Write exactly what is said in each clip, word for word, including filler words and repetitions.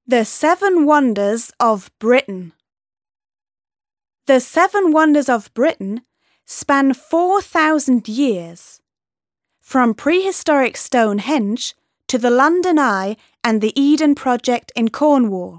The Seven Wonders of Britain. The Seven Wonders of Britain span four thousand years, from prehistoric Stonehenge to the London Eye and the Eden Project in Cornwall.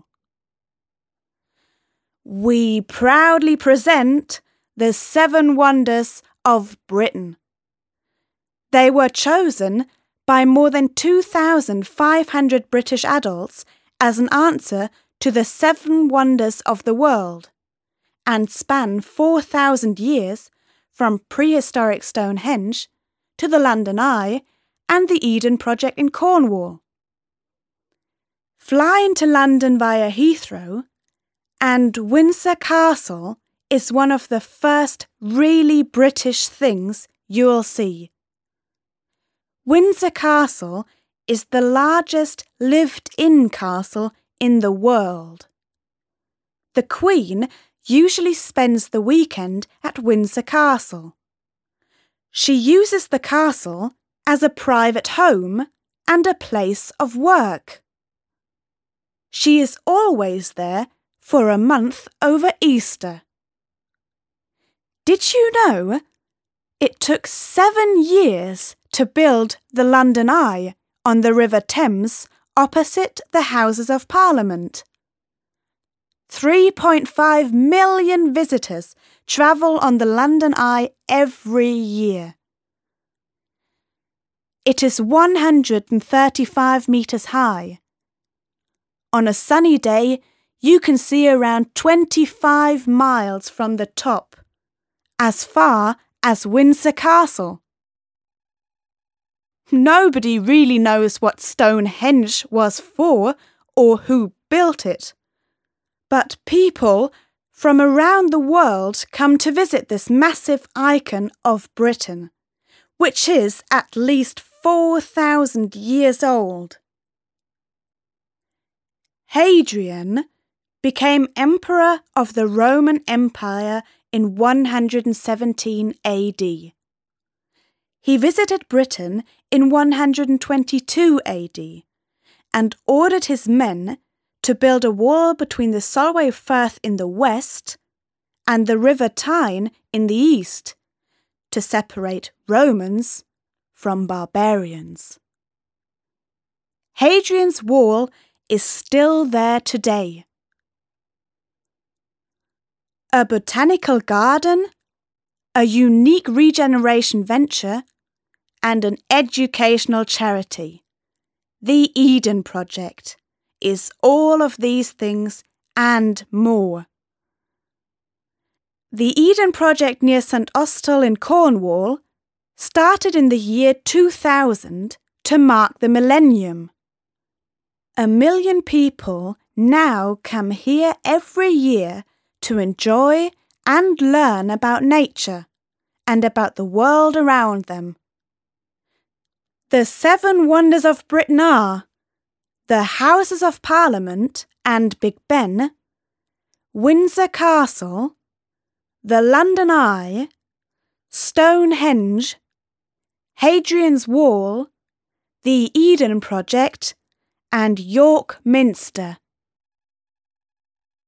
We proudly present the Seven Wonders of Britain. They were chosen by more than two thousand five hundred British adults as an answer to the seven wonders of the world, and span four thousand years from prehistoric Stonehenge to the London Eye and the Eden Project in Cornwall. Flying to London via Heathrow, and Windsor Castle is one of the first really British things you'll see. Windsor Castle is the largest lived-in castle in the world. The Queen usually spends the weekend at Windsor Castle. She uses the castle as a private home and a place of work. She is always there for a month over Easter. Did you know it took seven years to build the London Eye on the River Thames opposite the Houses of Parliament? three point five million visitors travel on the London Eye every year. It is one hundred thirty-five metres high. On a sunny day, you can see around twenty-five miles from the top, as far as Windsor Castle. Nobody really knows what Stonehenge was for or who built it, but people from around the world come to visit this massive icon of Britain, which is at least four thousand years old. Hadrian became Emperor of the Roman Empire in one hundred seventeen A D. He visited Britain in one hundred twenty-two A D and ordered his men to build a wall between the Solway Firth in the west and the River Tyne in the east to separate Romans from barbarians. Hadrian's Wall is still there today. A botanical garden, a unique regeneration venture, and an educational charity, the Eden Project, is all of these things and more. The Eden Project near St Austell in Cornwall started in the year two thousand to mark the millennium. A million people now come here every year to enjoy and learn about nature and about the world around them. The Seven Wonders of Britain are the Houses of Parliament and Big Ben, Windsor Castle, the London Eye, Stonehenge, Hadrian's Wall, the Eden Project, and York Minster.